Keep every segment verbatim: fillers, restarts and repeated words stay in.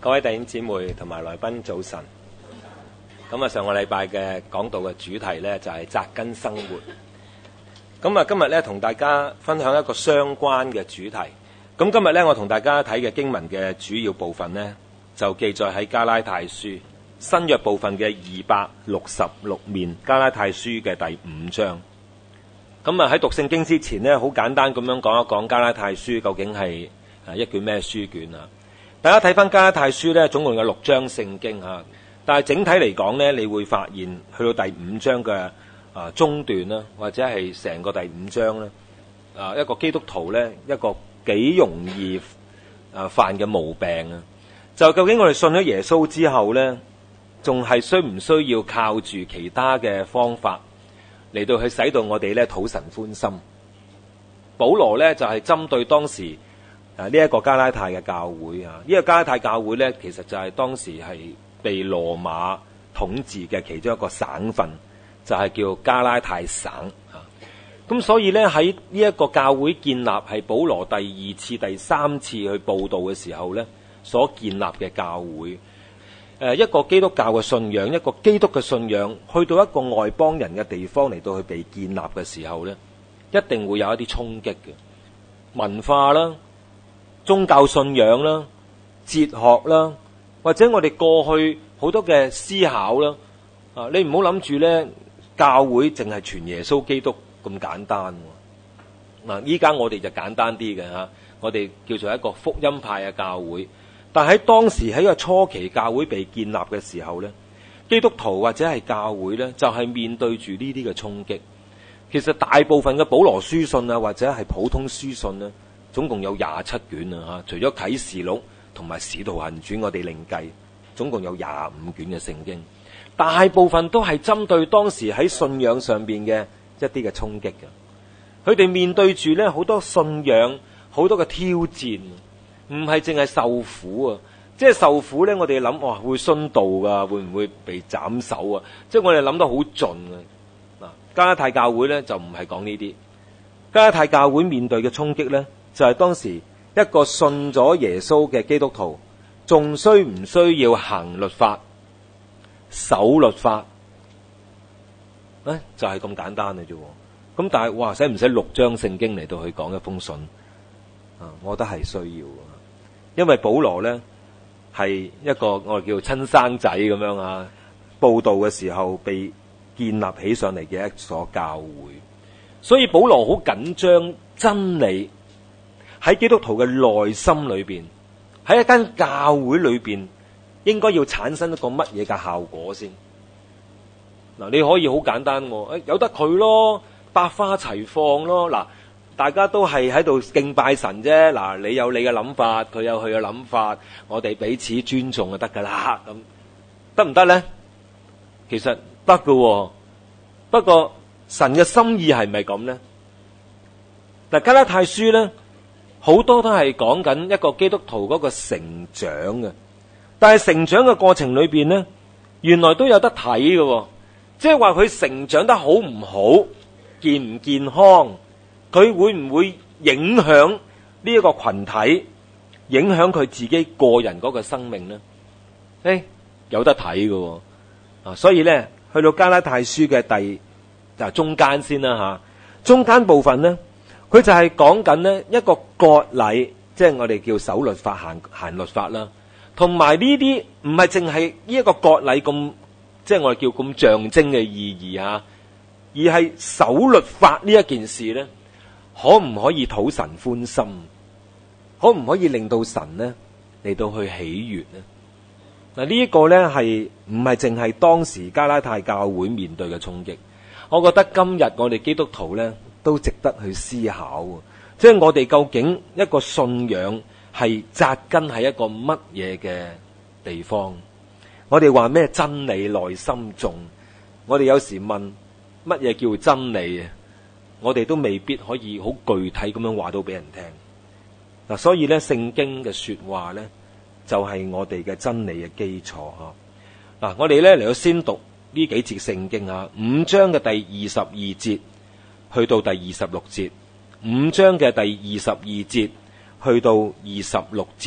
各位弟兄姊妹同埋來賓早晨。咁啊，上個禮拜嘅講道嘅主題呢，就係扎根生活。咁啊，今日呢，同大家分享一個相關嘅主題。咁今日呢，我同大家睇嘅經文嘅主要部分呢，就記載喺加拉太書新約部分嘅二百六十六面，加拉太書嘅第五章。咁啊，喺讀聖經之前呢，好簡單咁樣講一講加拉太書究竟係一卷咩書卷啊？大家睇翻加拉太書呢，總共有六章聖經啊，但係整體嚟講呢，你會發現去到第五章嘅啊中段啦，或者係成個第五章呢，啊一個基督徒呢，一個幾容易啊犯嘅毛病啊，就究竟我哋信咗耶穌之後呢，仲係需唔需要靠住其他嘅方法嚟到去使到我哋呢討神歡心？保羅呢，就係針對當時啊！呢、這、一個加拉太嘅教會啊，呢、這個加拉太教會呢，其實就係當時係被羅馬統治嘅其中一個省份，就係、是、叫加拉太省啊。咁所以呢，喺呢一個教會建立係保羅第二次、第三次去佈道嘅時候呢，所建立嘅教會。誒，一個基督教嘅信仰，一個基督嘅信仰，去到一個外邦人嘅地方嚟到去被建立嘅時候呢，一定會有一啲衝擊嘅文化啦。宗教信仰啦、哲學啦，或者我哋過去好多嘅思考啦，啊，你唔好諗住咧，教會淨係傳耶穌基督咁簡單。嗱，依家我哋就簡單啲嘅吓，我哋叫做一個福音派嘅教會。但喺當時喺個初期教會被建立嘅時候咧，基督徒或者係教會咧，就係面對住呢啲嘅衝擊。其實大部分嘅保羅書信啊，或者係普通書信咧，總共有廿七卷啊，除咗啟示錄同埋使徒行傳我哋另計，總共有廿五卷嘅聖經，大部分都係針對當時喺信仰上邊嘅一啲嘅衝擊嘅。佢哋面對住咧好多信仰好多嘅挑戰，唔係淨係受苦啊，即係受苦咧，我哋諗哇會殉道噶，會唔會被斬首啊？即係我哋諗得好盡啊！嗱，加拉太教會咧就唔係講呢啲，加拉太教會面對嘅衝擊咧，就係當時一個信咗耶穌嘅基督徒，仲需唔需要行律法、守律法？誒，就係咁簡單嘅啫。咁但係，哇，使唔使六章聖經嚟到去講一封信？啊，我覺得係需要，因為保羅呢係一個我哋叫親生仔咁樣啊，佈道嘅時候被建立起上嚟嘅一所教會，所以保羅好緊張真理喺基督徒嘅內心裏邊，喺一間教會裏邊，應該要產生一個乜嘢嘅效果先？嗱，你可以好簡單，誒，有得佢咯，百花齊放咯。嗱，大家都係喺度敬拜神啫。嗱，你有你嘅諗法，佢有佢嘅諗法，我哋彼此尊重就得噶啦。咁得唔得咧？其實得噶，不過神嘅心意係咪咁咧？嗱，加拉太書咧。好多都係講緊一個基督徒嗰個成長嘅，但係成長嘅過程裏邊呢，原來都有得睇嘅，即係話佢成長得好唔好，健唔健康，佢會唔會影響呢一個群體，影響佢自己個人嗰個生命呢？誒，有得睇嘅，啊，所以呢，去到加拉太書嘅第就中間先啦吓，中間部分呢。佢就係講緊呢一個割禮，即係我哋叫守律法、行行律法啦，同埋呢啲唔係淨係呢一個割禮咁，即係我哋叫咁象徵嘅意義吓，而係守律法呢一件事呢，可唔可以討神歡心？可唔可以令到神呢嚟到去喜悅呢？嗱，呢一個呢係唔係淨係當時加拉太教會面對嘅衝擊？我覺得今日我哋基督徒呢，都值得去思考，即係我哋究竟一個信仰係扎根喺一個乜嘢嘅地方？我哋話咩真理內心重？我哋有時問乜嘢叫真理啊？我哋都未必可以好具體咁樣話到俾人聽。嗱，所以咧聖經嘅說話咧就係我哋嘅真理嘅基礎吓。嗱，我哋咧嚟到先讀呢幾節聖經啊，五章嘅第二十二節。去到第二十六節，五章嘅第二十二節去到二十六節，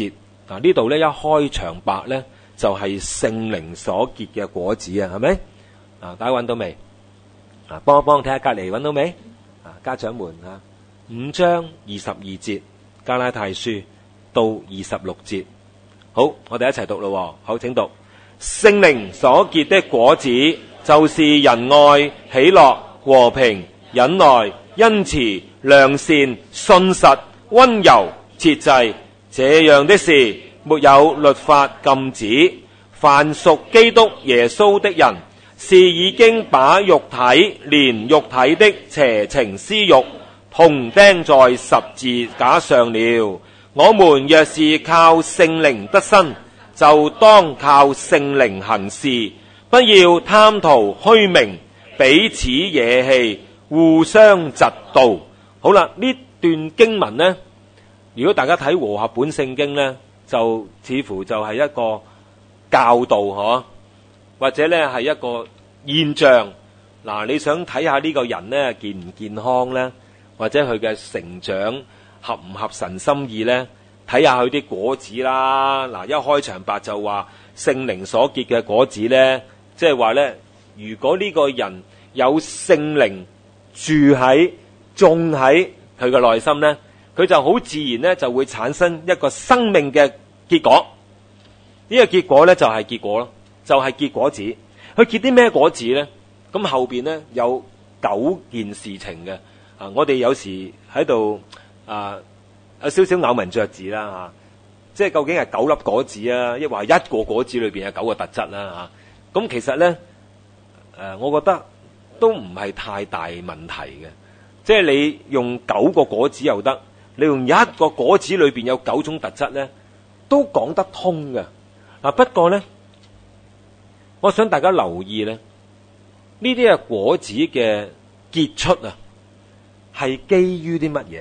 嗱，呢度咧一開場白咧就係聖靈所結嘅果子啊，係咪？啊，大家揾到未？啊，幫一幫睇下隔籬揾到未？啊，家長們啊，五章二十二節加拉太書到二十六節，好，我哋一齊讀咯。好，請讀。聖靈所結的果子，就是仁愛、喜樂、和平、忍耐、恩慈、良善、信實、溫柔、節制。這樣的事沒有律法禁止。凡屬基督耶穌的人，是已經把肉體連肉體的邪情私欲同釘在十字架上了。我們若是靠聖靈得生，就當靠聖靈行事，不要貪圖虛名，彼此惹氣，互相嫉妒。好啦，呢段經文呢，如果大家睇和合本聖經呢，就似乎就係一個教導嗬，或者呢係一個現象。嗱，你想睇下呢個人呢健唔健康呢，或者佢嘅成長合唔合神心意呢？睇下佢啲果子啦。嗱，一開場白就話聖靈所結嘅果子呢，即係話呢，如果呢個人有聖靈住喺種喺佢嘅內心呢，佢就好自然呢就會產生一個生命嘅結果。呢個結果呢就係結果咯，就係結果子。佢結啲咩果子呢？咁後邊呢有九件事情嘅。啊，我哋有時喺度啊有少少咬文嚼字啦吓，即係究竟係九粒果子啊，抑或一個果子裏邊有九個特質啦吓。咁其實呢，誒，我覺得都唔係太大問題嘅。即係你用九個果子又得，你用一個果子裏邊有九種特質呢，都講得通嘅。嗱，不過呢，我想大家留意呢，呢啲係果子嘅結出啊，係基於啲乜嘢？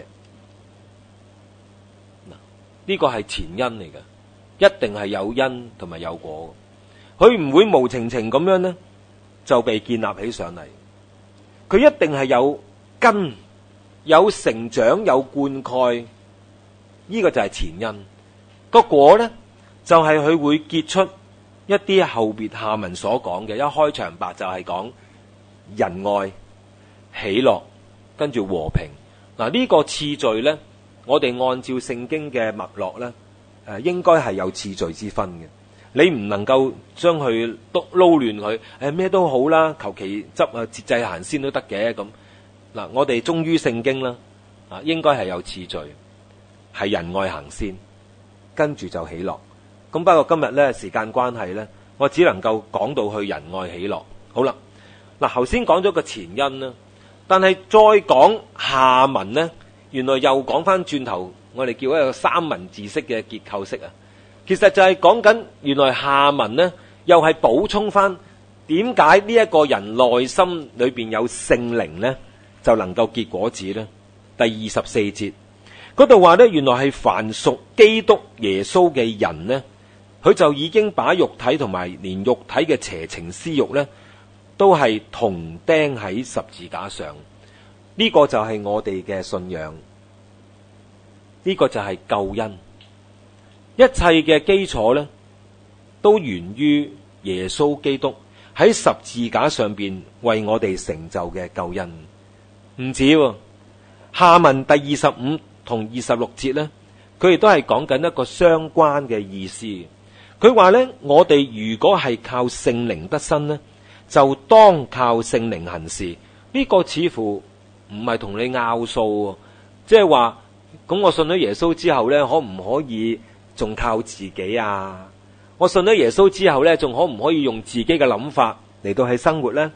嗱，呢個係前因嚟嘅，一定係有因同埋有果。佢唔會無情情咁樣呢就被建立起上嚟。佢一定係有根、有成長、有灌溉，呢個就係前因。個果呢，就係佢會結出一啲後別下文所講嘅。一開場白就係講仁愛、喜樂，跟住和平。嗱，呢個次序呢，我哋按照聖經嘅脈絡呢，誒，應該係有次序之分嘅。你唔能夠將佢都撈亂佢，誒，咩都好啦，求其執啊節制行先都得嘅咁。嗱，我哋忠於聖經啦，啊，應該係有次序，係仁愛行先，跟住就喜樂。咁不過今日呢，時間關係呢，我只能夠講到去仁愛喜樂。好啦，嗱，頭先講咗個前因啦，但係再講下文呢，原來又講翻轉頭，我哋叫一個三文治式嘅結構式啊。其實就係講緊原來下文呢，又係補充翻點解呢一個人內心裏邊有聖靈呢，就能夠結果子呢。第二十四節嗰度話呢，原來係凡屬基督耶穌嘅人呢，佢就已經把肉體同埋連肉體嘅邪情私欲呢，都係同釘喺十字架上。呢個就係我哋嘅信仰，呢個就係救恩。一切嘅基礎呢，都源於耶穌基督喺十字架上邊為我哋成就嘅救恩。唔止喎，下文第二十五同二十六節呢，佢亦都係講緊一個相關嘅意思。佢話呢，我哋如果係靠聖靈得生呢，就當靠聖靈行事。呢個似乎唔係同你拗數，即係話咁我信咗耶穌之後呢，可唔可以仲靠自己啊？我信咗耶穌之後呢，仲可唔可以用自己嘅諗法嚟到去生活呢？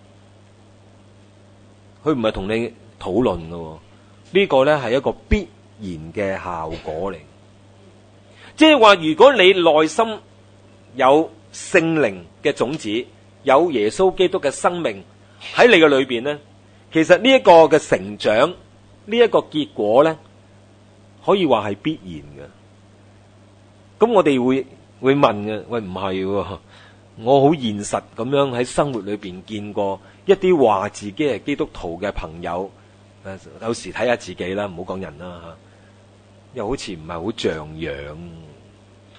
佢唔係同你討論嘅，呢個呢係一個必然嘅效果嚟。即係話，如果你內心有聖靈嘅種子，有耶穌基督嘅生命喺你嘅裏邊呢，其實呢一個嘅成長，呢一個結果呢，可以話係必然嘅。咁我哋會會問嘅，喂，唔係喎，我好現實咁樣喺生活裏邊見過一啲話自己係基督徒嘅朋友，誒，有時睇下自己啦，唔好講人啦吓，又好似唔係好像樣。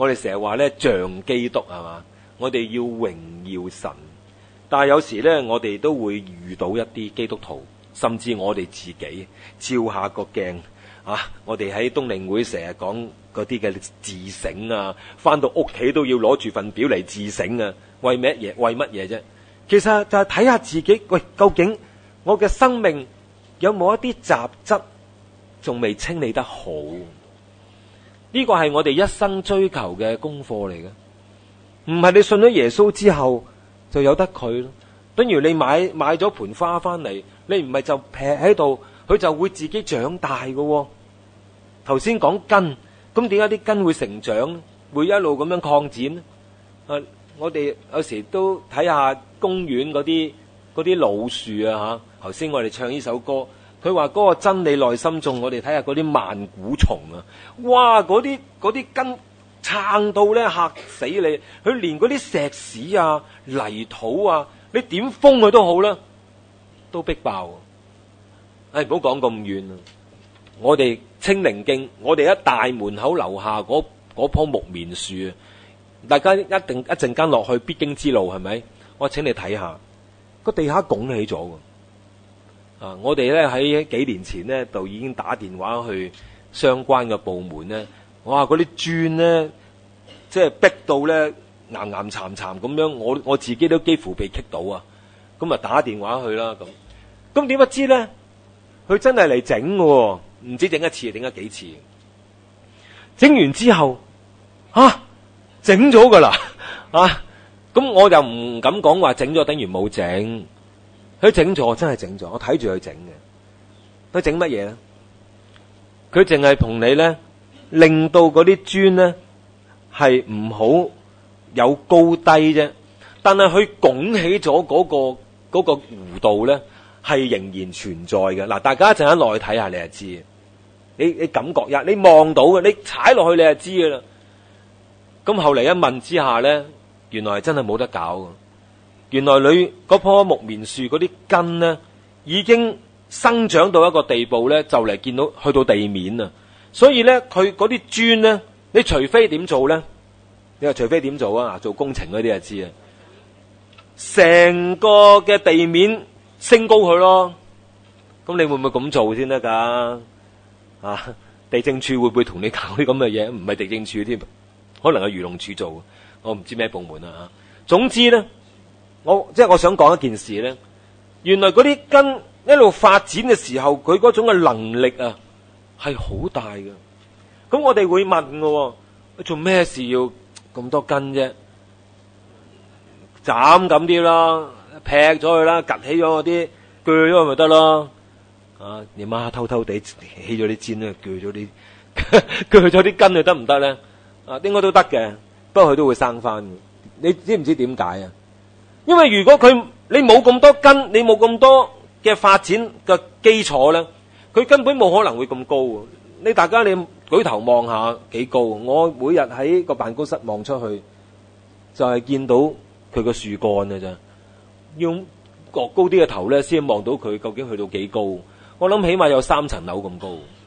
我哋成日話咧像基督係嘛，我哋要榮耀神。但係有時咧，我哋都會遇到一啲基督徒，甚至我哋自己照下個鏡啊！我哋喺冬令會成日講嗰啲嘅自省啊，翻到屋企都要攞住份表嚟自省啊！為乜嘢？為乜嘢啫？其實就係睇下自己，喂，究竟我嘅生命有冇一啲雜質仲未清理得好？呢個係我哋一生追求嘅功課嚟嘅，唔係你信咗耶穌之後就有得佢咯。等於你買買咗盆花翻嚟，你唔係就劈喺度，佢就會自己長大嘅。頭先講根，咁點解啲根會成長，會一路咁樣擴展呢？啊，我哋有時都睇下公園嗰啲嗰啲老樹啊吓。頭先我哋唱呢首歌。佢話嗰個真理內心種，我哋睇下嗰啲萬古松啊！哇，嗰啲嗰啲根撐到咧嚇死你！佢連嗰啲石屎啊、泥土啊，你點封佢都好啦，都逼爆。唉，唔好講咁遠啊！我哋清寧徑，我哋一大門口樓下嗰嗰棵木棉樹，大家一定一陣間落去必經之路係咪？我請你睇下個地下拱起咗。啊！我哋咧喺幾年前咧就已經打電話去相關嘅部門咧，哇！嗰啲磚咧，即係逼到咧岩岩巉巉咁樣，我我自己都幾乎被棘到啊！咁啊打電話去啦咁，咁點不知咧，佢真係嚟整嘅，唔知整一次整咗幾次，整完之後，啊，整咗噶啦啊！咁我就唔敢講話整咗等於冇整。佢整咗，真係整咗，我睇住佢整嘅。佢整乜嘢咧？佢淨係同你咧，令到嗰啲磚咧係唔好有高低啫。但係佢拱起咗嗰個嗰個弧度咧，係仍然存在嘅。嗱，大家一陣間落去睇下，你就知。你你感覺一，你望到嘅，你踩落去你就知㗎啦。咁後嚟一問之下咧，原來真係冇得搞嘅。原來你嗰棵木棉樹嗰啲根咧，已經生長到一個地步咧，就嚟見到去到地面啊！所以咧，佢嗰啲磚咧，你除非點做咧？你話除非點做啊？做工程嗰啲就知啊！成個嘅地面升高佢咯。咁你會唔會咁做先得噶？啊！地政處會唔會同你搞啲咁嘅嘢？唔係地政處添，可能係漁農處做，我唔知咩部門啊吓。總之咧。我即係我想講一件事咧，原來嗰啲根一路發展嘅時候，佢嗰種嘅能力啊係好大嘅。咁我哋會問嘅，做咩事要咁多根啫？斬咁啲啦，劈咗佢啦，趌起咗嗰啲，鋸咗佢咪得咯？啊，你媽偷偷地起咗啲尖咧，鋸咗啲，鋸咗啲根，就得唔得咧？啊，應該都得嘅，不過佢都會生翻。你知唔知點解啊？因為如果佢你冇咁多根，你冇咁多嘅發展嘅基礎咧，佢根本冇可能會咁高。你大家你舉頭望下幾高，我每日喺個辦公室望出去，就係見到佢個樹幹嘅啫。要擱高啲嘅頭咧，先望到佢究竟去到幾高。我諗起碼有三層樓咁高。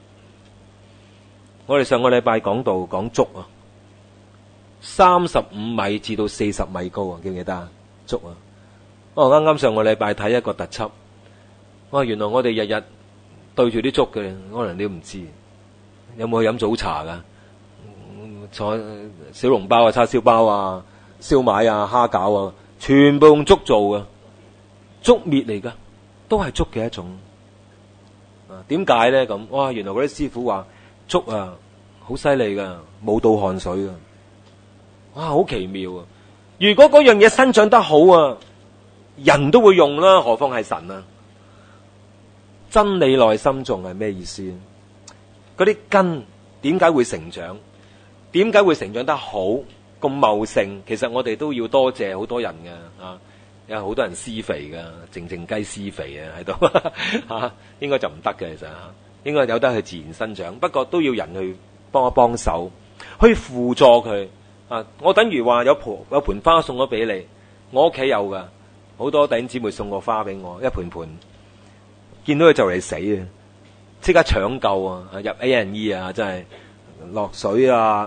我哋上個禮拜講到講竹啊，三十五米至到四十米高啊，記唔記得啊？竹啊！我啱啱上個禮拜睇一個特輯，哇！原來我哋日日對住啲竹嘅，可能你都唔知。有冇去飲早茶噶？坐小籠包啊、叉燒包啊、燒賣啊、蝦餃啊，全部用竹做嘅，竹篾嚟噶，都係竹嘅一種。啊，點解咧咁？哇！原來嗰啲師傅話竹啊，好犀利噶，冇倒汗水噶，哇！好奇妙啊！如果嗰樣嘢生長得好啊，人都會用啦，何況係神啊？真理內心種係咩意思？嗰啲根點解會成長？點解會成長得好咁茂盛？其實我哋都要多謝好多人嘅啊，有好多人施肥嘅，靜靜雞施肥啊喺度吓，應該就唔得嘅，其實吓，應該有得去自然生長，不過都要人去幫一幫手，去輔助佢。啊！我等於話有盆有盆花送咗俾你，我屋企有噶，好多弟兄姊妹送過花俾我，一盆盆，見到佢就嚟死啊，即刻搶救啊，入 A and E 啊，真係落水啊，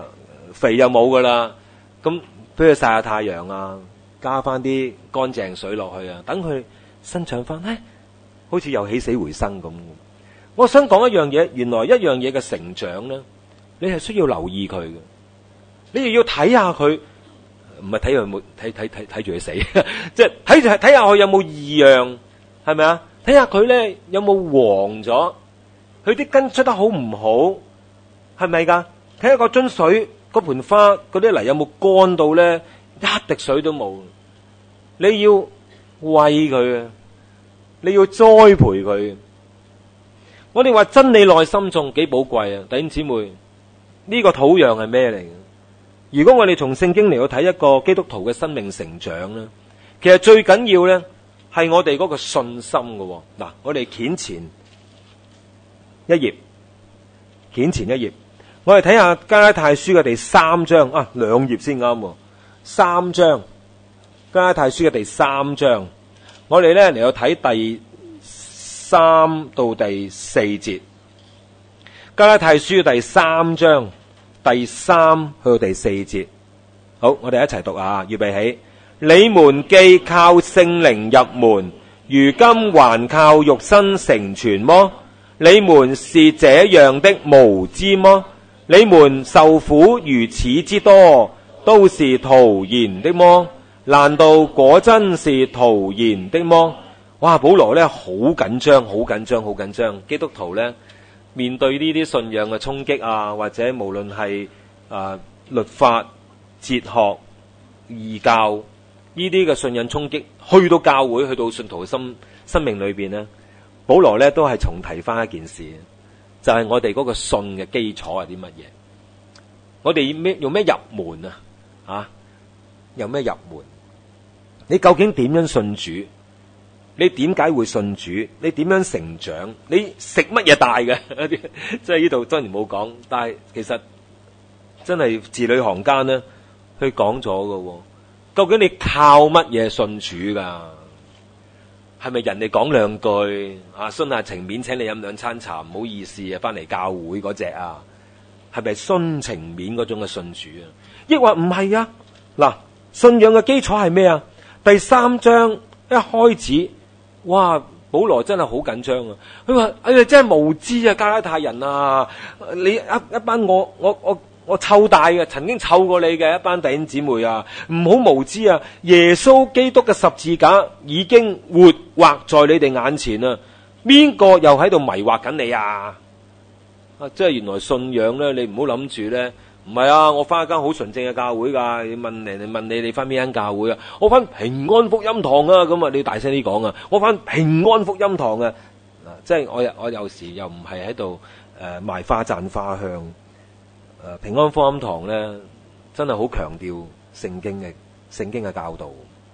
肥又冇噶啦，咁俾佢曬下太陽啊，加翻啲乾淨水落去啊，等佢生長翻，唉，好似又起死回生咁。我想講一樣嘢，原來一樣嘢嘅成長咧，你係需要留意佢嘅，你又要睇下佢，唔係睇佢有冇睇睇睇睇住佢死，即係睇住睇下佢有冇異樣，係咪啊？睇下佢咧有冇黃咗，佢啲根出得好唔好，係咪噶？睇下個樽水、嗰盆花、嗰啲泥有冇乾到咧，一滴水都冇。你要餵佢啊，你要栽培佢。我哋話真理內心種幾寶貴啊，弟兄姊妹，呢個土壤係咩嚟嘅？如果我哋從聖經嚟去睇一個基督徒嘅生命成長咧，其實最緊要咧係我哋嗰個信心嘅。嗱，我哋掀前一頁，掀前一頁，我哋睇下加拉太書嘅第三章啊，兩頁先啱。三章，加拉太書嘅第三章，我哋咧嚟去睇第三到第四節。加拉太書嘅第三章第三去到第四節，好，我哋一齊讀啊，預備起。你們既靠聖靈入門，如今還靠肉身成全麼？你們是這樣的無知麼？你們受苦如此之多，都是徒然的麼？難道果真是徒然的麼？哇！保羅咧好緊張，好緊張，好緊張。基督徒咧面對呢啲信仰嘅衝擊啊，或者無論係啊律法、哲學、異教呢啲嘅信仰衝擊，去到教會，去到信徒嘅心生命裏邊咧，保羅咧都係重提翻一件事，就係、是、我哋嗰個信嘅基礎係啲乜嘢？我哋咩用咩入門啊？啊，有咩入門？你究竟點樣信主？你點解會信主？你點樣成長？你食乜嘢大嘅？即係呢度當然冇講，但係其實真係字裏行間咧，佢講咗㗎。究竟你靠乜嘢信主噶？係咪人哋講兩句啊，殉下情面請你飲兩餐茶，唔好意思啊，翻嚟教會嗰隻啊？係咪殉情面嗰種嘅信主啊？抑或唔係啊？嗱，信仰嘅基礎係咩啊？第三章一開始。哇！保羅真係好緊張啊！佢話：哎呀，真係無知啊，加拉太人啊！你一一班我我我我湊大嘅，曾經湊過你嘅一班弟兄姊妹啊，唔好無知啊！耶穌基督嘅十字架已經活畫在你哋眼前啊！邊個又喺度迷惑緊你啊？啊！即係原來信仰咧，你唔好諗住咧。唔係啊！我翻一間好純正嘅教會㗎。你問你，你問你，你翻邊間教會啊？我翻平安福音堂啊！咁啊，你要大聲啲講啊！我翻平安福音堂啊！嗱，即係我我有時又唔係喺度誒賣花讚花香。誒、呃、平安福音堂咧，真係好強調聖經嘅聖經嘅教導，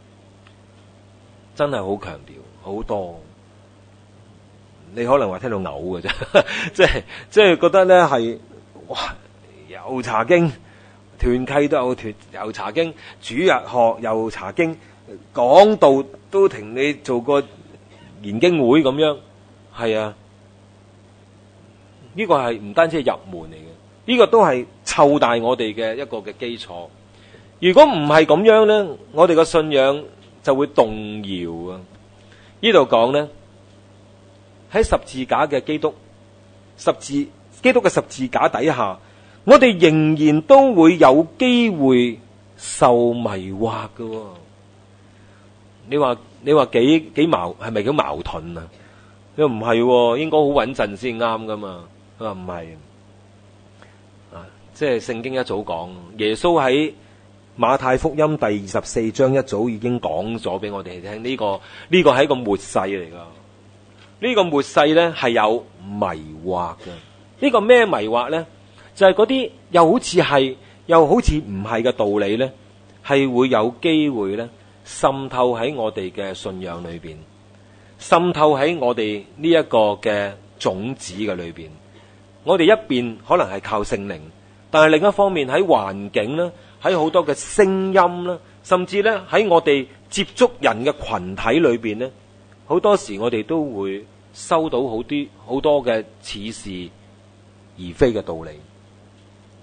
真係好強調好多。你可能話聽到嘔嘅啫，即係即係覺得咧係哇！又查經，團契都有團，又查經，主日學又查經，講道都停你做個研經會咁樣，係啊，呢個係唔單止係入門嚟嘅，呢個都係湊大我哋嘅一個嘅基礎。如果唔係咁樣咧，我哋個信仰就會動搖啊！呢度講咧，喺十字架嘅基督，十字基督嘅十字架底下。我哋仍然都會有機會受迷惑嘅、哦。你話你話幾幾矛係咪幾矛盾啊？又唔係、哦，應該好穩陣先啱噶嘛？佢話唔係啊，即係聖經一早講，耶穌喺馬太福音第二十四章一早已經講咗俾我哋聽，呢、這個呢、這個係一個末世嚟噶。呢、這個末世咧係有迷惑嘅。呢、這個咩迷惑咧？就係嗰啲又好似係又好似唔係嘅道理咧，係會有機會咧滲透喺我哋嘅信仰裏邊，滲透喺我哋呢一個嘅種子嘅裏邊。我哋一邊可能係靠聖靈，但係另一方面喺環境啦，喺好多嘅聲音啦，甚至咧喺我哋接觸人嘅群體裏邊咧，好多時我哋都會收到好啲好多嘅似是而非嘅道理。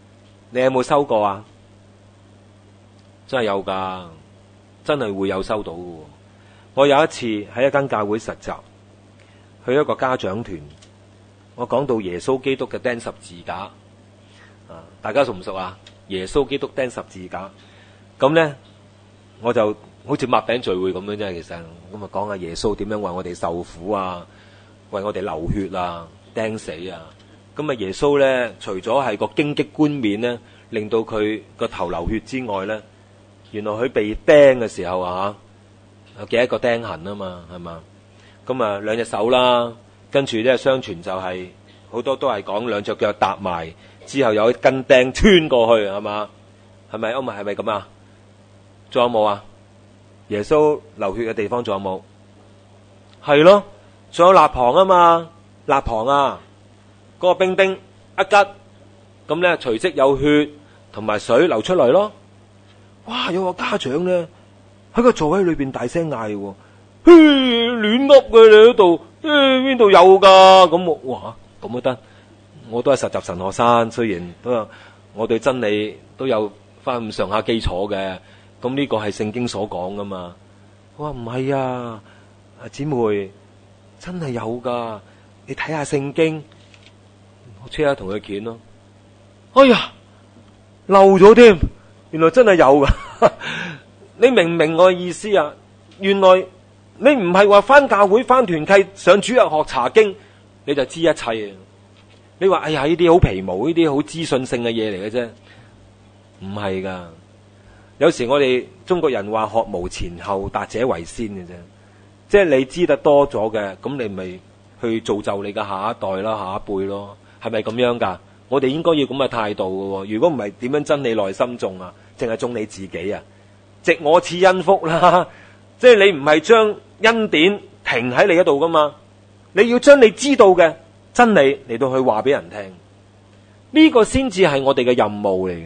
你有冇收過啊？真係有㗎，真係會有收到嘅。我有一次喺一間教會實習，去一個家長團，我講到耶穌基督嘅釘十字架，啊，大家熟唔熟啊？耶穌基督釘十字架，咁咧我就好似擘餅聚會咁樣啫，其實咁啊講下耶穌點樣為我哋受苦啊，為我哋流血啊，釘死啊。咁啊耶穌咧，除咗係個荊棘冠冕咧，令到佢個頭流血之外咧，原來佢被釘嘅時候啊，有幾多個釘痕啊嘛，係嘛？咁啊兩隻手啦，跟住咧相傳就係、是、好多都係講兩隻腳搭埋，之後有一根釘穿過去，係嘛？係咪？哦，咪係咪咁啊？仲有冇啊？耶穌流血嘅地方仲有冇？係咯，仲有肋旁啊嘛，肋旁啊！嗰個冰冰一吉，咁咧隨即有血同埋水流出嚟咯。哇！有個家長咧喺個座位裏邊大聲嗌喎，嘿，亂噏嘅你喺度，邊度有噶？咁我哇，咁都得？我都係實習神學生，雖然都有我對真理都有翻咁上下基礎嘅。咁呢個係聖經所講噶嘛？我話唔係啊，阿姊妹真係有噶，你睇下聖經。我車下同佢見咯，哎呀漏咗添，原來真係有噶。你明唔明我嘅意思啊？原來你唔係話翻教會翻團契上主日學查經你就知一切啊！你話哎呀呢啲好皮毛，呢啲好資訊性嘅嘢嚟嘅啫，唔係噶。有時我哋中國人話學無前後，達者為先嘅啫，即係你知得多咗嘅，咁你咪去造就你嘅下一代啦，下一輩咯。係咪咁樣噶？我哋應該要咁嘅態度嘅。如果唔係，點樣真理內心種啊？淨係種你自己啊？藉我賜恩福啦，即係你唔係將恩典停喺你嗰度噶嘛？你要將你知道嘅真理嚟到去話俾人聽，呢個先至係我哋嘅任務嚟嘅。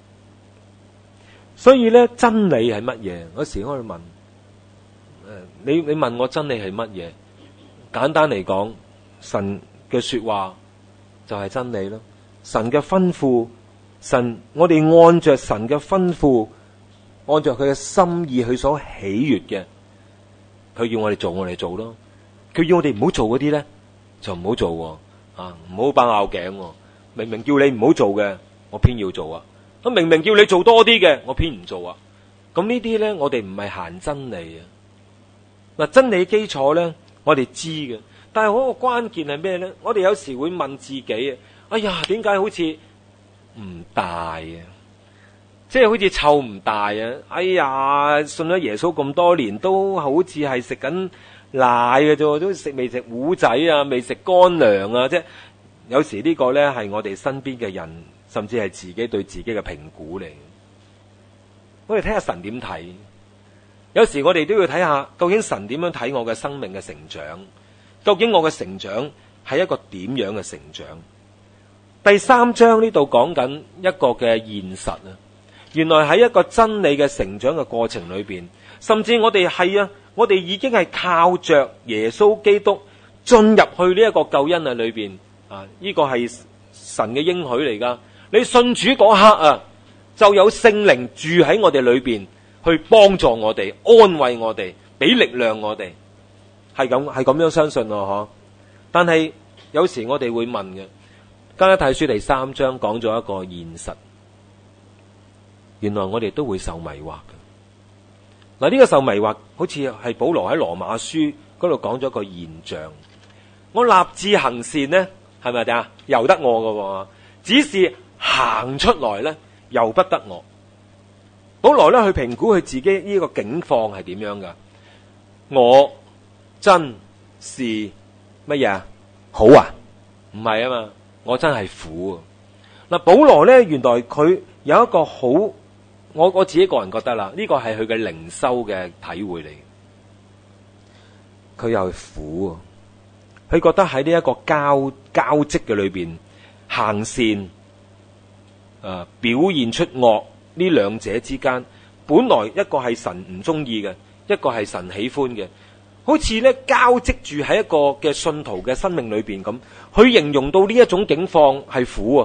所以咧，真理係乜嘢？嗰時我去問，誒，你你問我真理係乜嘢？簡單嚟講，神嘅說話就係真理咯，神嘅吩咐，神我哋按着神嘅吩咐，按着佢嘅心意，佢所喜悅嘅，佢要我哋做，我哋做咯。佢要我哋唔好做嗰啲咧，就唔好做啊！唔好扮拗頸，明明叫你唔好做嘅，我偏要做啊！咁明明叫你做多啲嘅，我偏唔做啊！咁呢啲咧，我哋唔係行真理啊！嗱，真理基礎咧，我哋知嘅。但係嗰個關鍵係咩咧？我哋有時會問自己啊，哎呀，點解好似唔大啊？即係好似湊唔大啊！哎呀，信咗耶穌咁多年，都好似係食緊奶嘅啫，都食未食糊仔啊，未食乾糧啊！即係有時呢個咧係我哋身邊嘅人，甚至係自己對自己嘅評估嚟。我哋睇下神點睇。有時我哋都要睇下，究竟神點樣睇我嘅生命嘅成長。究竟我嘅成長係一個點樣嘅成長？第三章呢度講緊一個嘅現實啊！原來喺一個真理嘅成長嘅過程裏邊，甚至我哋係啊，我哋已經係靠着耶穌基督進入去呢一個救恩啊裏邊啊！呢個係神嘅應許嚟噶。你信主嗰刻啊，就有聖靈住喺我哋裏邊，去幫助我哋、安慰我哋、俾力量我哋。係咁係咁樣相信咯，嗬！但係有時我哋會問嘅，加拉太書第三章講咗一個現實，原來我哋都會受迷惑嘅。嗱，呢個受迷惑，好似係保羅喺羅馬書嗰度講咗一個現象。我立志行善呢，係咪啊？由得我嘅，只是行出來呢，由不得我。保羅咧去評估佢自己呢個境況係點樣噶？我真是乜嘢啊？好啊？唔係啊嘛，我真係苦啊！嗱，保羅咧原來佢有一個好，我我自己個人覺得啦，呢個係佢嘅靈修嘅體會嚟。佢又係苦啊！佢覺得喺呢一個交交織嘅裏邊行善，誒、呃、表現出惡呢兩者之間，本來一個係神唔中意嘅，一個係神喜歡嘅。好似咧交織住喺一個嘅信徒嘅生命裏邊咁，佢形容到呢一種境況係苦啊！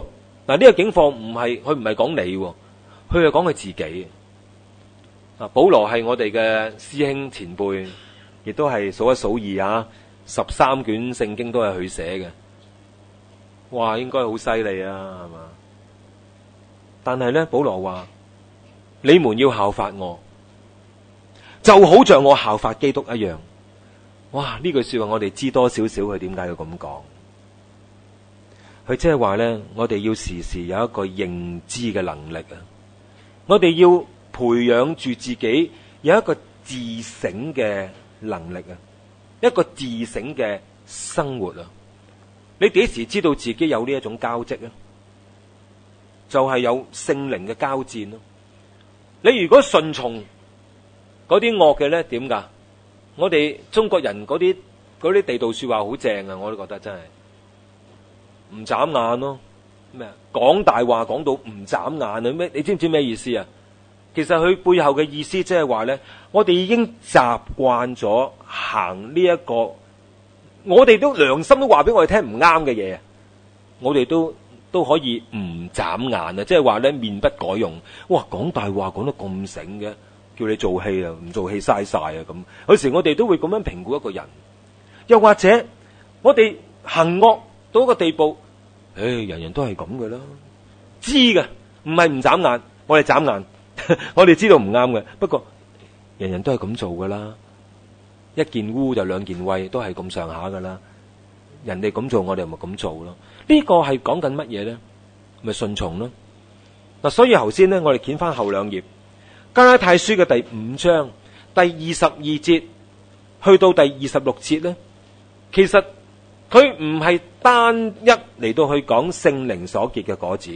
嗱，呢個境況唔係佢唔係講你，佢係講佢自己。啊，保羅係我哋嘅師兄前輩，亦都係數一數二啊，十三卷聖經都係佢寫嘅。哇，應該好犀利啊，係嘛？但係咧，保羅話：你們要效法我，就好像我效法基督一樣。哇！呢句說話我哋知多少少，佢點解要咁講？佢即係話咧，我哋要時時有一個認知嘅能力啊！我哋要培養住自己有一個自省嘅能力啊，一個自省嘅生活啊！你幾時知道自己有呢一種交織啊？就係有聖靈嘅交戰咯。你如果順從嗰啲惡嘅咧，點噶？我哋中國人嗰啲嗰啲地道說話好正啊，我都覺得真係唔眨眼咯。咩啊？講大話講到唔眨眼啊？咩？你知唔知咩意思啊？其實佢背後嘅意思即係話咧，我哋已經習慣咗行呢一個，我哋都良心都話俾我哋聽唔啱嘅嘢，我哋都都可以唔眨眼啊！即係話咧，面不改容。哇，講大話講得咁醒嘅，叫你做戲啊，唔做戲嘥晒啊！咁有時我哋都會咁樣評估一個人，又或者我哋行惡到一個地步，誒、哎，人人都係咁嘅啦，知嘅，唔係唔眨眼，我哋眨眼，我哋知道唔啱嘅，不過人人都係咁做噶啦，一件污就兩件穢，都係咁上下噶啦，人哋咁做，我哋咪咁做咯。呢、這個係講緊乜嘢咧？咪順從咯。嗱，所以頭先咧，我哋掀翻後兩頁，加拉太書嘅第五章第二十二節去到第二十六節咧，其實佢唔係單一嚟到去講聖靈所結嘅果子。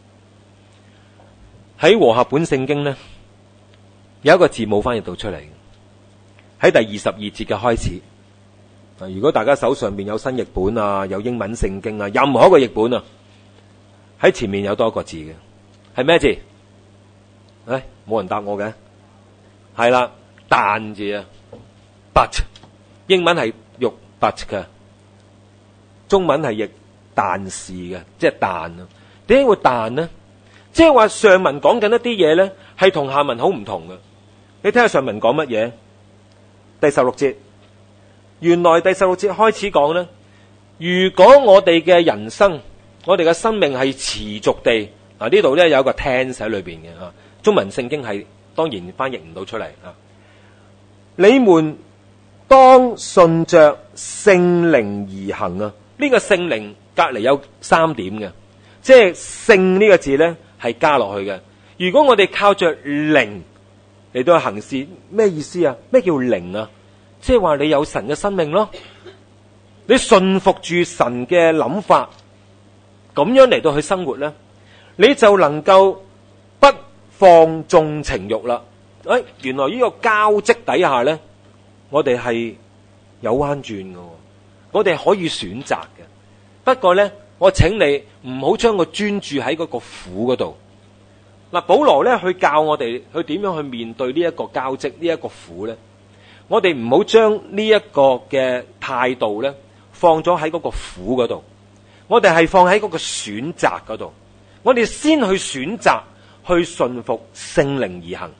喺和合本聖經咧，有一個字冇翻譯到出嚟，喺第二十二節嘅開始。如果大家手上邊有新譯本啊，有英文聖經啊，任何一個譯本啊，喺前面有多一個字嘅，係咩字？唉，冇人答我嘅，係啦，但字啊 ，but， 英文係用 but 嘅，中文係譯但是嘅，即係但啊。點解會但呢？即係話上文講緊一啲嘢咧，係同下文好唔同嘅。你睇下上文講乜嘢？第十六節。原來第十六節開始講咧，如果我哋嘅人生，我哋嘅生命係持續地，啊呢度咧有一個 tense 喺裏邊嘅啊，中文聖經係當然翻譯唔到出嚟啊。你們當順着聖靈而行啊！呢個聖靈隔籬有三點嘅，即係聖呢個字咧係加落去嘅。如果我哋靠着靈嚟到行事，咩意思啊？咩叫靈啊？即係話你有神嘅生命咯，你順服住神嘅諗法，咁樣嚟到去生活咧，你就能夠不放縱情慾啦。誒，原來呢個交織底下咧，我哋係有彎轉嘅，我哋可以選擇嘅。不過咧，我請你唔好將個專注喺嗰個苦嗰度。嗱，保羅咧去教我哋去點樣去面對呢一個交織，呢一個苦咧。我哋唔好將呢一個嘅態度咧放咗喺嗰個苦嗰度，我哋係放喺嗰個選擇嗰度。我哋先去選擇去順服聖靈而行。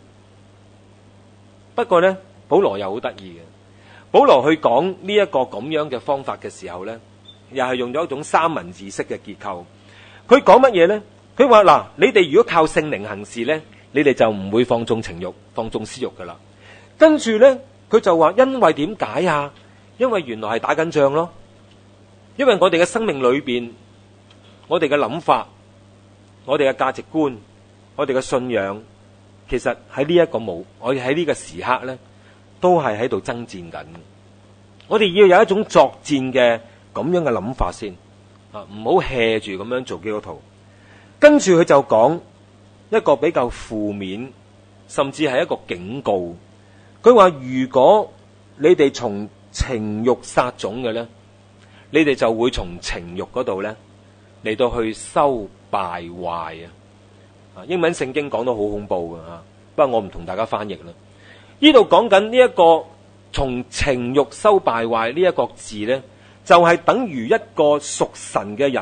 不過咧，保羅又好得意嘅。保羅去講呢一個咁樣嘅方法嘅時候咧，又係用咗一種三文治式嘅結構。佢講乜嘢咧？佢話嗱，你哋如果靠聖靈行事咧，你哋就唔會放縱情慾、放縱私慾噶啦。跟住咧，佢就話因為點解啊？因為原來係打緊仗咯。因為我哋嘅生命裏邊，我哋嘅諗法、我哋嘅價值觀、我哋嘅信仰，其實喺呢一個冇，我哋喺呢個時刻咧，都係喺度爭戰緊。我哋要有一種作戰嘅咁樣嘅諗法先啊，唔好 hea 住咁樣做基督徒。跟住佢就講一個比較負面，甚至係一個警告。佢話如果你哋從情慾撒種嘅咧，你哋就會從情慾嗰度咧嚟到去收敗壞啊！啊，英文聖經講得好恐怖㗎吓，不過我唔同大家翻譯啦。呢度講緊呢一個從情慾收敗壞呢一個字咧，就係等於一個屬神嘅人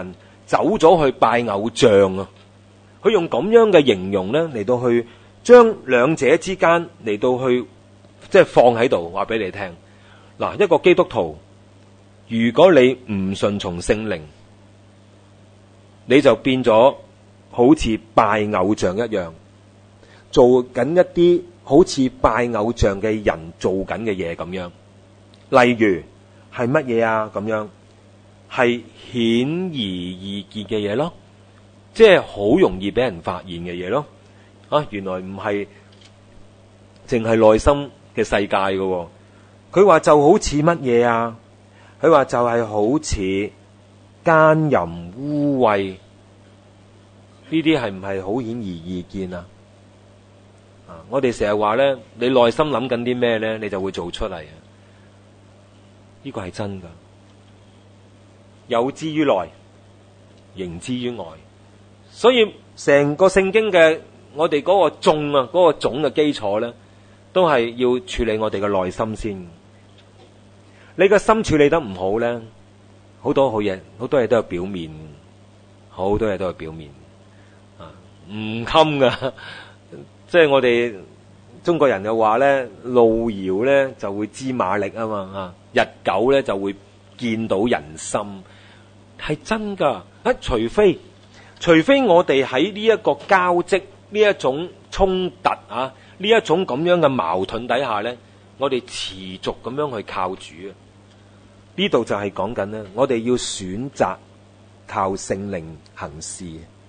走咗去拜偶像啊！佢用咁樣嘅形容呢，嚟到去將兩者之間嚟到去即係放喺度，話俾你聽。嗱，一個基督徒，如果你唔順從聖靈，你就變咗好似拜偶像一樣，做緊一啲好似拜偶像嘅人做緊嘅嘢咁樣。例如係乜嘢啊？咁樣係顯而易見嘅嘢咯，即係好容易俾人發現嘅嘢咯。啊，原來唔係淨係內心嘅世界㗎喎。佢話就好似乜嘢啊？佢話就係好似奸淫污穢，呢啲係唔係好顯而易見啊？啊，我哋成日話咧，你內心諗緊啲咩咧，你就會做出嚟啊！呢個係真噶，有之於內，形之於外。所以成個聖經嘅我哋嗰個種啊，嗰個種嘅基礎咧，都係要處理我哋嘅內心先。你個心處理得唔好咧，好多好嘢，好多嘢都係表面，好多嘢都係表面啊，唔襟噶。即係我哋中國人又話咧，路遙咧就會知馬力啊嘛，啊，日久咧就會見到人心，係真噶。啊，除非除非我哋喺呢一個交織，呢一種衝突啊，呢一種咁樣嘅矛盾底下咧，我哋持續咁樣去靠主啊。呢度就係講緊咧，我哋要選擇靠聖靈行事。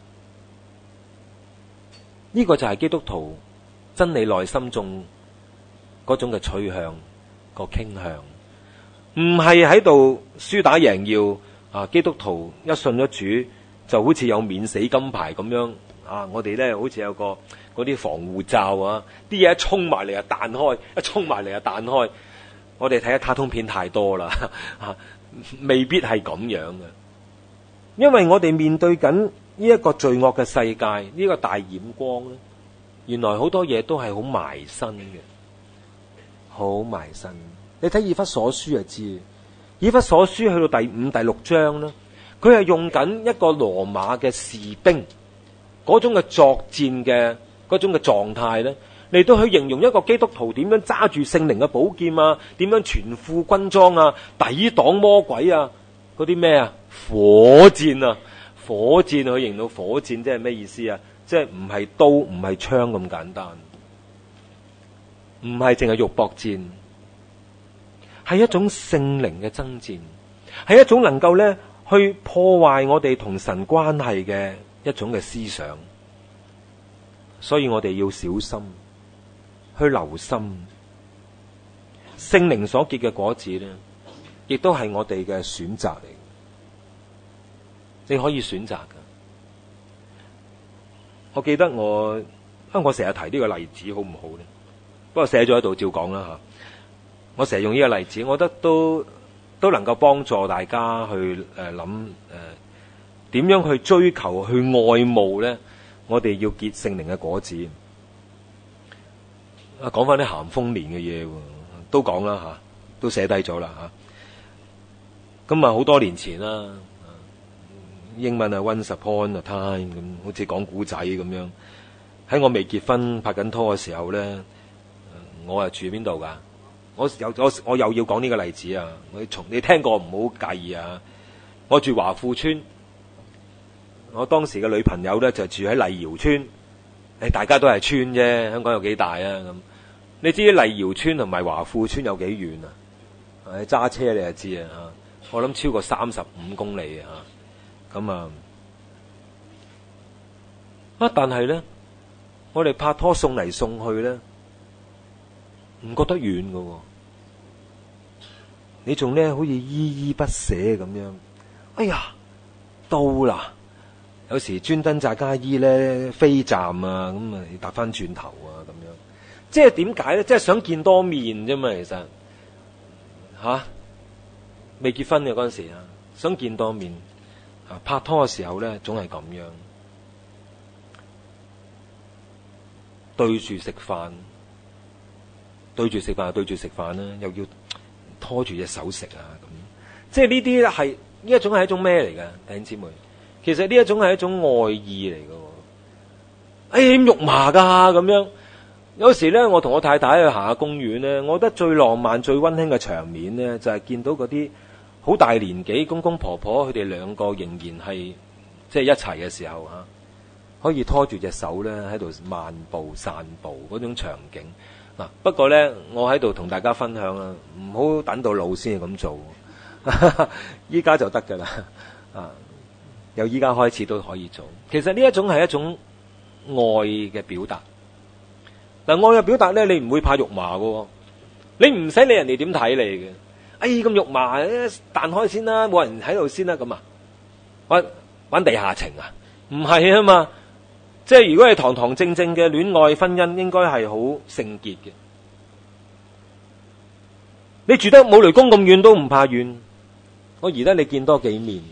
呢個就係基督徒真理內心中嗰種嘅取向、個傾向，唔係喺度輸打贏要啊！基督徒一信咗主，就好似有免死金牌咁樣啊！我哋咧好似有個嗰啲防護罩啊，啲嘢一衝埋嚟啊彈開，一衝埋嚟啊彈開。我哋睇下卡通片太多啦，啊，未必係咁樣嘅，因為我哋面對緊呢一個罪惡嘅世界，呢、這個大染光咧，原來好多嘢都係好埋身嘅，好埋身。你睇以弗所書就知，以弗所書去到第五、第六章咧，佢係用緊一個羅馬嘅士兵嗰種嘅作戰嘅嗰種嘅狀態咧，嚟到去形容一個基督徒點樣揸住聖靈嘅寶劍啊，點樣全副軍裝啊，抵擋魔鬼啊，嗰啲咩啊，火箭啊。火箭佢形容到火箭，即係咩意思啊？即係唔係刀唔係槍咁簡單，唔係淨係肉搏戰，係一種聖靈嘅爭戰，係一種能夠咧去破壞我哋同神關係嘅一種嘅思想。所以我哋要小心去留心聖靈所結嘅果子咧，亦都係我哋嘅選擇嚟。你可以選擇噶。我記得我啊，我成日提呢個例子好唔好咧？不過寫咗喺度照講啦吓。我成日用呢個例子，我覺得都都能夠幫助大家去誒諗誒點樣去追求去愛慕咧。我哋要結聖靈嘅果子。啊，講翻啲咸豐年嘅嘢，都講啦吓，都寫低咗啦吓。咁啊，好多年前啦。英文係 Once upon a time 咁，好似講古仔咁樣。喺我未結婚拍緊拖嘅時候咧，我係住邊度噶？我有我我又要講呢個例子啊！我從你聽過唔好介意啊！我住華富村，我當時嘅女朋友咧就住喺麗瑤村。誒，大家都係村啫，香港有幾大啊？咁你知麗瑤村同埋華富村有幾遠啊？誒，揸車你就知啊！我諗超過三十五公里啊！咁啊，啊！但係咧，我哋拍拖送嚟送去咧，唔覺得遠噶。你仲咧好似依依不捨咁樣。哎呀，到啦！有時專登扎家衣咧飛站啊，咁啊搭翻轉頭啊，咁樣。即係點解咧？即係想見多面啫嘛。其實吓未結婚嘅嗰陣時啊，想見多面。拍拖嘅時候咧，總係咁樣對住食飯，對住食飯，對住食飯啦，又要拖住隻手食啊咁。即係呢啲係呢一種係一種咩嚟㗎？弟兄姊妹， 其實呢一種係一種愛意嚟嘅。哎，點肉麻㗎咁樣？有時咧，我同我太太去行下公園咧，我覺得最浪漫、最溫馨嘅場面咧，就係、是、見到嗰啲好大年紀公公婆婆，佢哋兩個仍然係即係一齊嘅時候啊，可以拖住隻手咧喺度漫步散步嗰種場景。嗱，不過咧，我喺度同大家分享啦，唔好等到老先係咁做，依家就得㗎啦。啊，由依家開始都可以做。其實呢一種係一種愛嘅表達。嗱，愛嘅表達咧，你唔會怕肉麻嘅，你唔使理人哋點睇你嘅。哎，咁肉麻，彈開先啦，冇人喺度先啦，咁啊，玩玩地下情啊？唔係啊嘛，即係如果係堂堂正正嘅戀愛婚姻，應該係好聖潔嘅。你住得冇雷公咁遠都唔怕遠，我而得你見多幾面。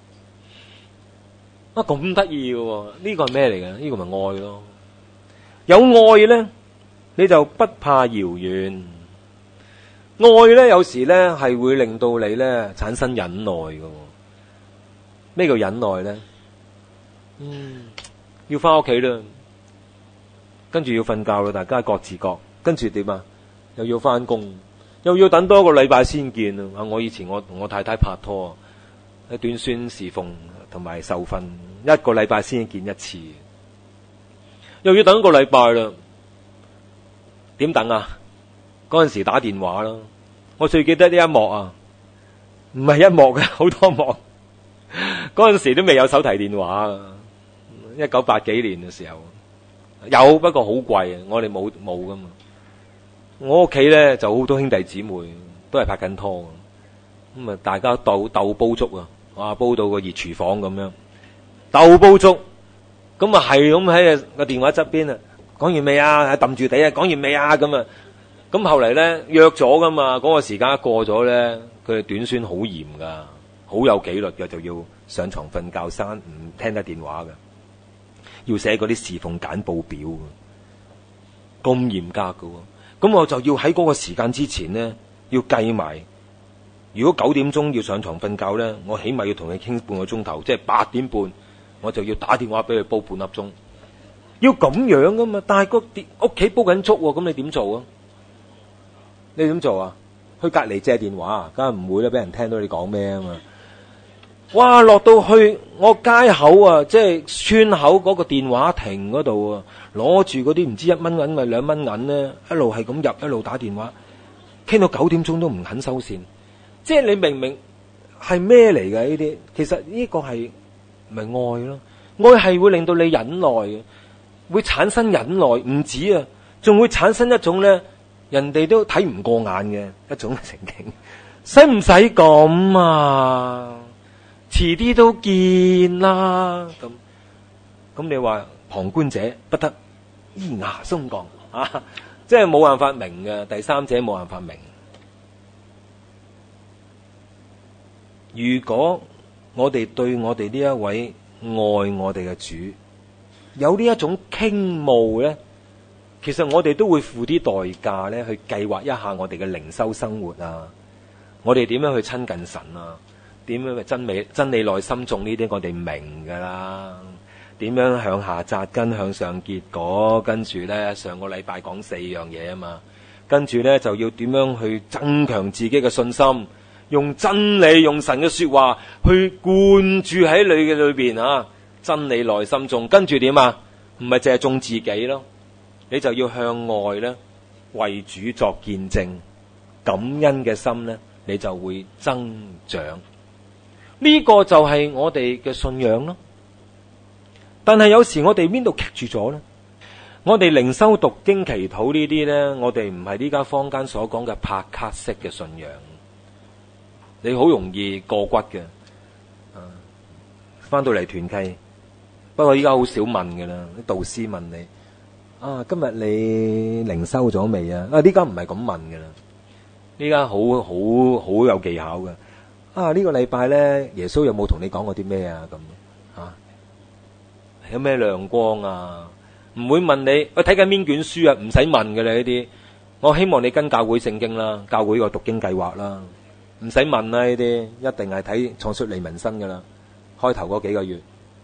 啊，咁得意嘅，呢個係咩嚟嘅？呢個咪愛咯。有愛咧，你就不怕遙遠。愛咧，有時咧係會令到你咧產生忍耐嘅。咩叫忍耐咧？嗯，要翻屋企啦，跟住要瞓覺啦，大家各自各。跟住點啊？又要翻工，又要等多個禮拜先見啊！我以前我同我太太拍拖，喺短宣侍奉同埋受訓，一個禮拜先見一次，又要等一個禮拜啦。點等啊？嗰陣時打電話啦，我最記得呢一幕啊，唔係一幕嘅，好多幕。嗰陣時都未有手提電話啊，一九八幾年嘅時候有，不過好貴啊，我哋冇冇噶嘛。我屋企咧就好多兄弟姊妹都係拍緊拖，咁啊大家鬥鬥煲粥啊，哇煲到個熱廚房咁樣，鬥煲粥，咁啊係咁喺個電話側邊啊，講完未啊？揼住地啊，講完未啊？咁啊，咁後嚟咧約咗噶嘛，嗰個時間一過咗咧，佢哋短宣好嚴噶，好有紀律嘅，就要上床瞓覺，閂唔聽得電話嘅，要寫嗰啲侍奉簡報表嘅，咁嚴格嘅喎。咁我就要喺嗰個時間之前咧，要計埋。如果九點鐘要上床瞓覺咧，我起碼要同佢傾半個鐘頭，即係八點半，我就要打電話俾佢煲半粒鐘。要咁樣噶嘛？但係個屋企煲緊粥喎，咁你點做啊？你點做啊？去隔離借電話啊？梗係唔會啦，俾人聽到你講咩啊嘛！哇，落到去我街口啊，即係村口嗰個電話亭嗰度啊，攞住嗰啲唔知一蚊銀咪兩蚊銀咧，一路係咁入，一路打電話，傾到九點鐘都唔肯收線。即係你明明係咩嚟嘅呢啲？其實呢個係咪愛咯？愛係會令到你忍耐嘅，會產生忍耐，唔止啊，仲會產生一種咧，人哋都睇唔過眼嘅一種情景。使唔使咁啊？遲啲都見啦，咁咁你話旁觀者不得依牙鬆槓啊，即係冇辦法明嘅，第三者冇辦法明。如果我哋對我哋呢一位愛我哋嘅主有呢一種傾慕咧，其實我哋都會付啲代價咧，去計劃一下我哋嘅靈修生活啊，我哋點樣去親近神啊？點樣嘅真理真理內心種呢啲我哋明噶啦？點樣向下扎根向上結果？跟住咧上個禮拜講四樣嘢啊嘛，跟住咧就要點樣去增強自己嘅信心，用真理用神嘅說話去灌注喺你嘅裏邊啊！真理內心種，跟住點啊？唔係淨係種自己咯，你就要向外咧為主作見證，感恩嘅心咧你就會增長。呢個就係我哋嘅信仰咯，但係有時我哋邊度棘住咗呢？我哋靈修讀經祈禱呢啲呢，我哋唔係呢家坊間所講嘅拍卡式嘅信仰，你好容易過骨嘅。翻到嚟團契，不過依家好少問㗎啦，啲導師問你啊，今日你靈修咗未啊？啊，呢家唔係咁問㗎啦，呢家好好好有技巧嘅。啊！呢個禮拜咧，耶穌有冇同你講過啲咩啊？咁啊，有咩亮光啊？唔會問你，我睇緊邊卷書啊？唔使問嘅啦呢啲。我希望你跟教會聖經啦，教會個讀經計劃啦，唔使問啦呢啲，一定係睇創出利民申噶啦。開頭嗰幾個月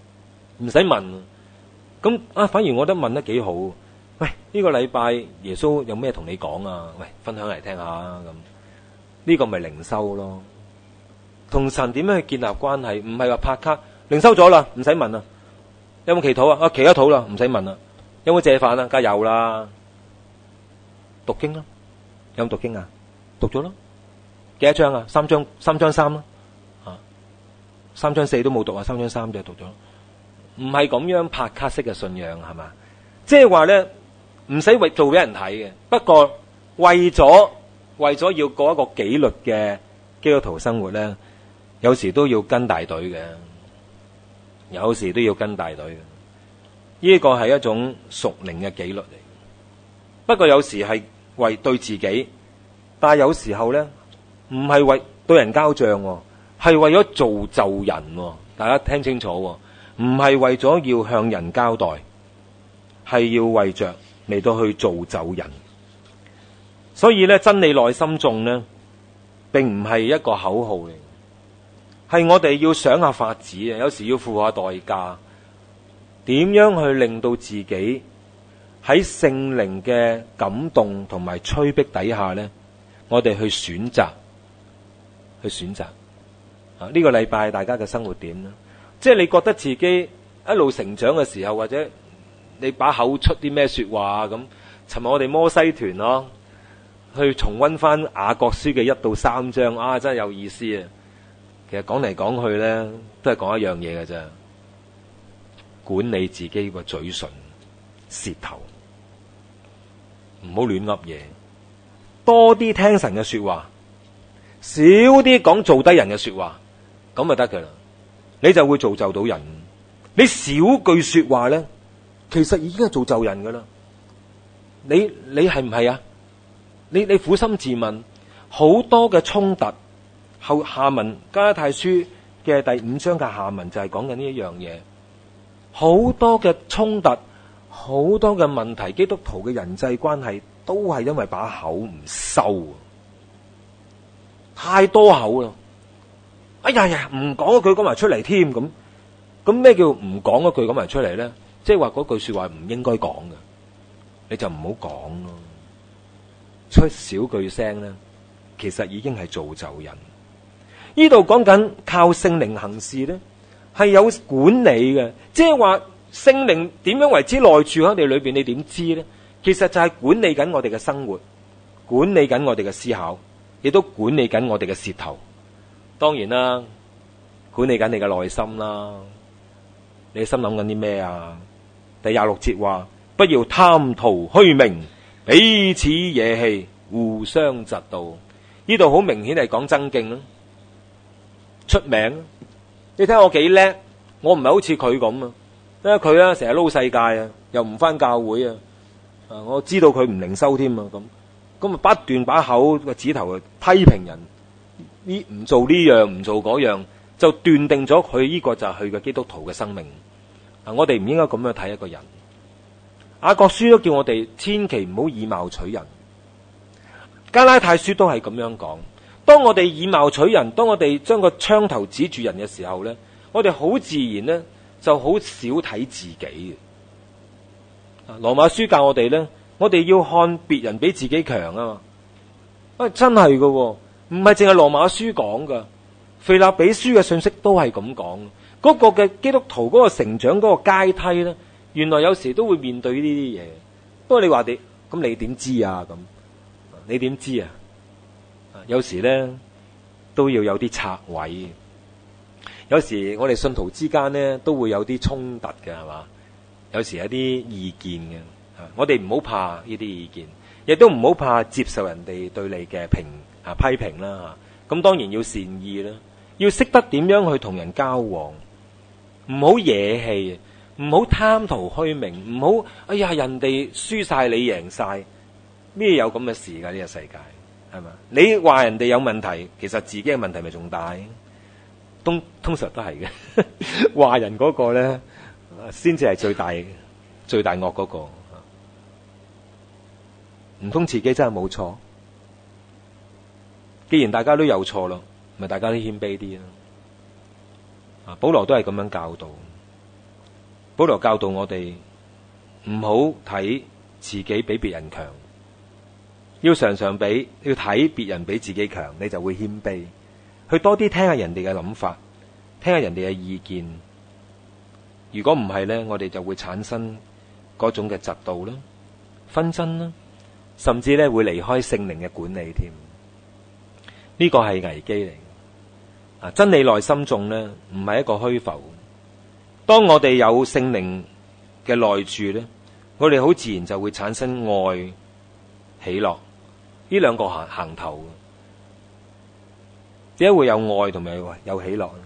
唔使問。咁啊，反而我覺得問得幾好。喂，呢個禮拜耶穌有咩同你講啊？喂，分享嚟聽下啊。咁呢個咪靈修咯。同神點樣去建立關係？唔係話拍卡靈修咗啦，唔使問啦。有冇祈禱啊？啊，祈咗禱啦，唔使問啦。有冇借飯啊？梗係有啦。讀經啦，有冇讀經啊？讀咗咯。幾多章啊？三章，三章三啦。啊，三章四都冇讀啊，三章三就讀咗。唔係咁樣拍卡式嘅信仰係嘛？即係話咧，唔使為做俾人睇嘅。不過為咗為咗要過一個紀律嘅基督徒生活咧，有時都要跟大隊嘅，有時都要跟大隊嘅。呢個係一種屬靈嘅紀律嚟。不過有時係為對自己，但係有時候咧，唔係為對人交賬，係為咗造就人。大家聽清楚，唔係為咗要向人交代，係要為着嚟到去造就人。所以咧，真理內心重咧，並唔係一個口號嚟，係我哋要想下法子啊，有時要付下代價，點樣去令到自己喺聖靈嘅感動同埋催逼底下咧，我哋去選擇，去選擇啊！呢個禮拜大家嘅生活點咧？即係你覺得自己一路成長嘅時候，或者你把口出啲咩說話啊咁？尋日我哋摩西團咯，去重溫翻雅各書嘅一到三章啊，真係有意思啊！其實講嚟講去咧，都係講一樣嘢嘅啫，管理自己個嘴唇、舌頭，唔好亂噏嘢，多啲聽神嘅說話，少啲講做低人嘅說話，咁就得噶啦。你就會造就到人。你少句說話咧，其實已經係造就人噶啦。你你係唔係啊？你你苦心自問，好多嘅衝突後下文加拉太書嘅第五章嘅下文就係講緊呢一樣嘢。好多嘅衝突，好多嘅問題，基督徒嘅人際關係都係因為把口唔收，太多口啦。哎呀呀，唔講一句講埋出嚟添咁，咁咩叫唔講一句講埋出嚟咧？即係話嗰句說話唔應該講嘅，你就唔好講咯。出少句聲咧，其實已經係造就人。呢度講緊靠聖靈行事咧，係有管理嘅，即係話聖靈點樣為之內住喺我哋裏邊，你點知咧？其實就係管理緊我哋嘅生活，管理緊我哋嘅思考，亦都管理緊我哋嘅舌頭。當然啦，管理緊你嘅內心啦。你心諗緊啲咩啊？第廿六節話：不要貪圖虛名，彼此惹氣，互相嫉妒。呢度好明顯係講爭競啦，出名。你睇我幾叻，我唔係好似佢咁啊。因為佢啊成日撈世界啊，又唔返教會啊。啊，我知道佢唔靈修添啊。咁咁啊，不斷把口個指頭去批評人。呢唔做呢樣唔做嗰樣，就斷定咗佢呢個就係佢嘅基督徒嘅生命。啊，我哋唔應該咁樣睇一個人。雅各書都叫我哋千祈唔好以貌取人，加拉太書都係咁樣講。當我哋以貌取人，當我哋將個槍頭指住人嘅時候咧，我哋好自然咧就好少睇自己嘅。啊，羅馬書教我哋咧，我哋要看別人比自己強啊嘛。啊，真係噶喎。唔係淨係羅馬書講噶，腓立比書嘅信息都係咁講。嗰個嘅基督徒嗰個成長嗰個階梯咧，原來有時都會面對呢啲嘢。不過你話你咁，你點知啊？咁你點知啊？有時咧都要有啲拆位。有時我哋信徒之間咧都會有啲衝突嘅，係嘛？有時有啲意見嘅，我哋唔好怕呢啲意見，亦都唔好怕接受人哋對你嘅評。啊，批評啦，咁當然要善意啦，要識得點樣去同人交往，唔好惹氣，唔好貪圖虛名，唔好哎呀人哋輸晒你贏晒，咩有咁嘅事㗎？呢個世界係嘛？你話人哋有問題，其實自己嘅問題咪仲大？通通常都係嘅，話人嗰個咧先至係最大最大惡嗰個，唔通自己真係冇錯？既然大家都有錯咯，咪大家都謙卑啲咯。啊，保羅都係咁樣教導。 保羅教導我哋唔好睇自己比別人強，要常常比要睇別人比自己強，你就會謙卑，去多啲聽下人哋嘅諗法，聽下人哋嘅意見。如果唔係呢，我哋就會產生嗰種嘅嫉妒啦、紛爭啦，甚至咧會離開聖靈嘅管理添。呢個係危機嚟。啊，真理內心種呢，唔係一個虛浮。當我哋有聖靈嘅內住呢，我哋好自然就會產生愛、喜樂，呢兩個行行頭。點解會有愛同埋有喜樂呢？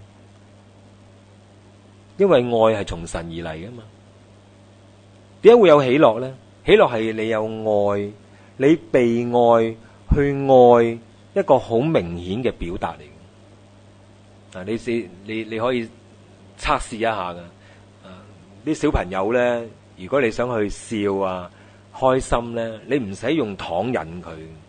因為愛係從神而嚟噶嘛。點解會有喜樂呢？喜樂係你有愛，你被愛，去愛一個好明顯嘅表達嚟嘅。嗱，你試你你可以測試一下噶。啲小朋友呢，如果你想去笑啊、開心呢，你唔使用糖引佢，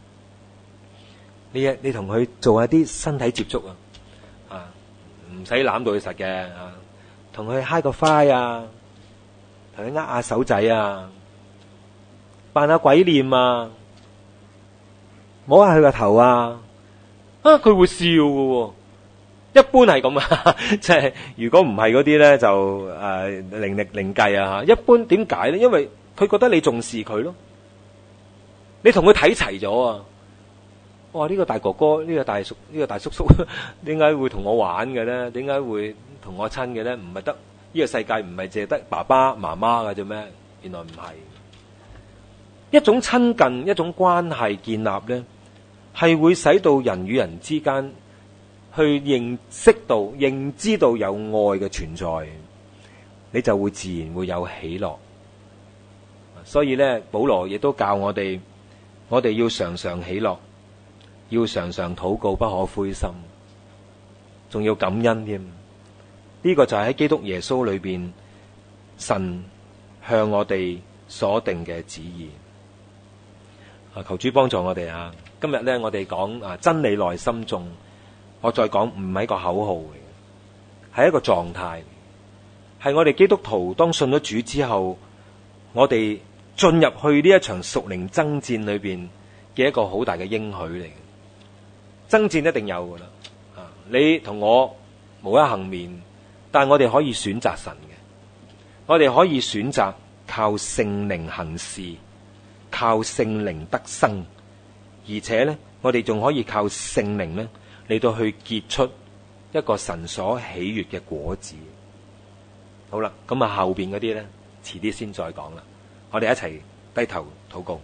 你你同佢做下啲身體接觸啊，啊，唔使攬到佢實嘅啊，同佢嗨個花啊，同佢握下手仔啊，扮下鬼臉啊，摸下佢個頭啊，啊，佢會笑㗎喎。一般係咁啊，即係如果唔係嗰啲咧，就誒另另另計啊。一般點解咧？因為佢覺得你重視佢咯，你同佢睇齊咗啊！哇！呢個大哥哥，呢個大叔，呢個大叔叔，點解會同我玩嘅咧？點解會同我親嘅咧？唔係得呢個世界唔係淨係得爸爸媽媽㗎啫咩？原來唔係。一種親近，一種關係建立咧，係會使到人與人之間去認識到、認知到有愛嘅存在，你就會自然會有喜樂。所以咧，保羅亦都教我哋，我哋要常常喜樂，要常常禱告，不可灰心，仲要感恩添。呢個就係喺基督耶穌裏邊，神向我哋所定嘅旨意。啊，求主幫助我哋啊！今日咧，我哋講啊真理內心種。我再講，唔係一個口號嚟嘅，係一個狀態，係我哋基督徒當信咗主之後，我哋進入去呢一場屬靈爭戰裏邊嘅一個好大嘅應許嚟嘅。爭戰一定有噶啦，啊，你同我無一幸免，但係我哋可以選擇神嘅，我哋可以選擇靠聖靈行事，靠聖靈得生，而且呢，我哋仲可以靠聖靈呢嚟到去結出一個神所喜悅嘅果子。好啦，咁啊後邊嗰啲咧，遲啲先再講啦。我哋一齊低頭禱告。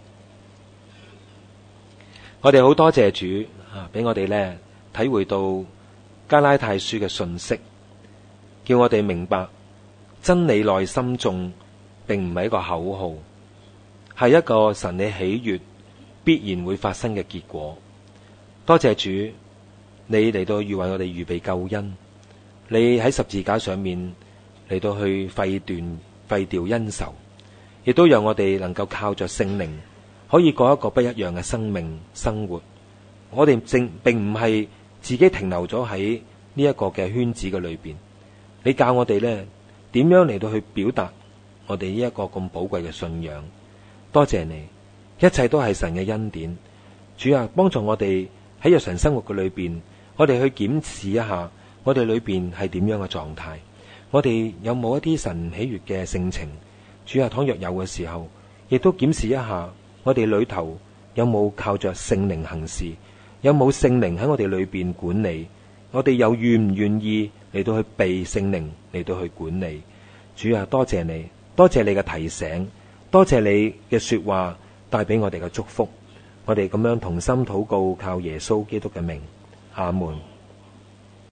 我哋好多謝主啊，俾我哋咧體會到加拉太書嘅信息，叫我哋明白真理內心種並唔係一個口號，係一個神你喜悅必然會發生嘅結果。多謝主。你嚟到預為我哋預備救恩，你喺十字架上面嚟到去廢斷廢掉恩仇，亦都讓我哋能夠靠着聖靈可以過一個不一樣嘅生命生活。我哋正並唔係自己停留咗喺呢一個嘅圈子嘅裏邊，你教我哋呢點樣嚟到去表達我哋呢一個咁寶貴嘅信仰。多謝你，一切都係神嘅恩典。主啊，幫助我哋喺日常生活嘅裏邊，我哋去檢視一下我哋裏邊係點樣嘅狀態，我哋有冇一啲神喜悅嘅性情。主啊，倘若有嘅時候，亦都檢視一下我哋裏頭有冇靠着聖靈行事，有冇聖靈喺我哋裏邊管理，我哋又願唔願意嚟到去被聖靈嚟到去管理。主啊，多謝你，多謝你嘅提醒，多謝你嘅說話帶俾我哋嘅祝福。我哋咁樣同心禱告，靠耶穌基督嘅名。阿門。